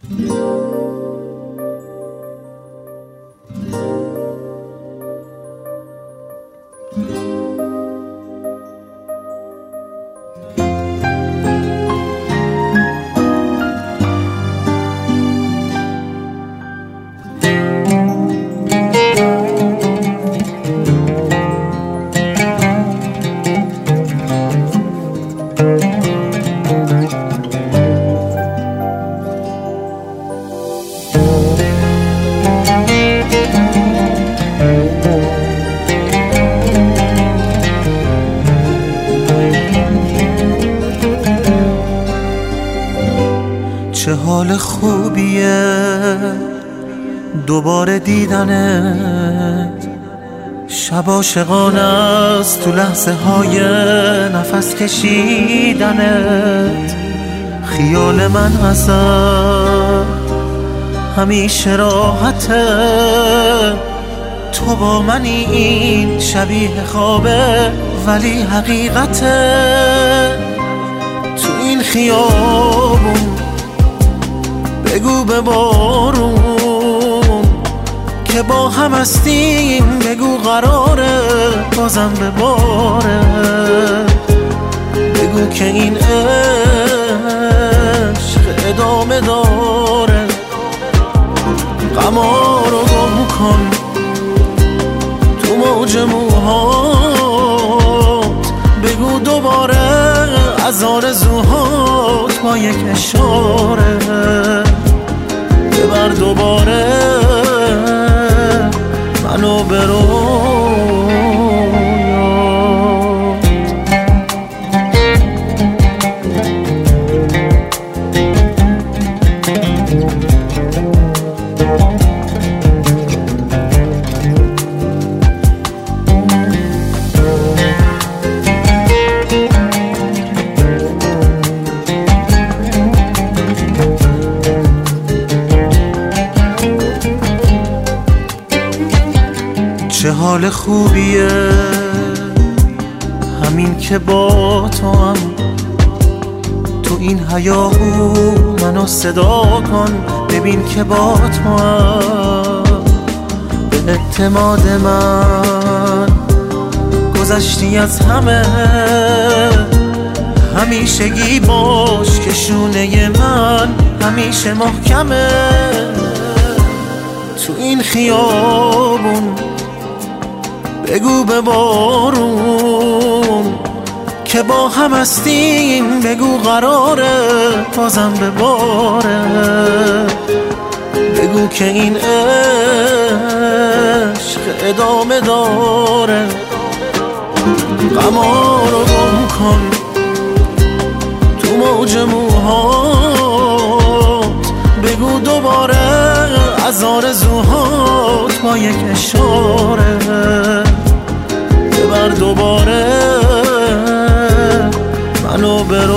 چه حال خوبیه دوباره دیدنت، شب عاشقانه است تو لحظه های نفس کشیدنت. خیال من ازت همیشه راحته، تو با منی این شبیه خوابه ولی حقیقته. تو این خیابون بگو به بارون که با هم هستیم، بگو قراره بازم به باره، بگو که این عشق ادامه داره. غما رو گم کن تو موج موهات، بگو دوباره از آرزوهات با یک اشاره، ببر دوباره منو به چه حال خوبیه همین که با تو هم تو این هیاهو منو صدا کن، ببین که با تو هم به اعتماد من گذشتی از همه. همیشگی باش که شونه من همیشه محکمه. تو این خیابون بگو به بارون که با هم هستیم، بگو قراره بازم به باره، بگو که این عشق ادامه داره. غما رو گم کن تو موج موهات، بگو دوباره از آرزوهات با یک اشاره، ببر دوباره منو به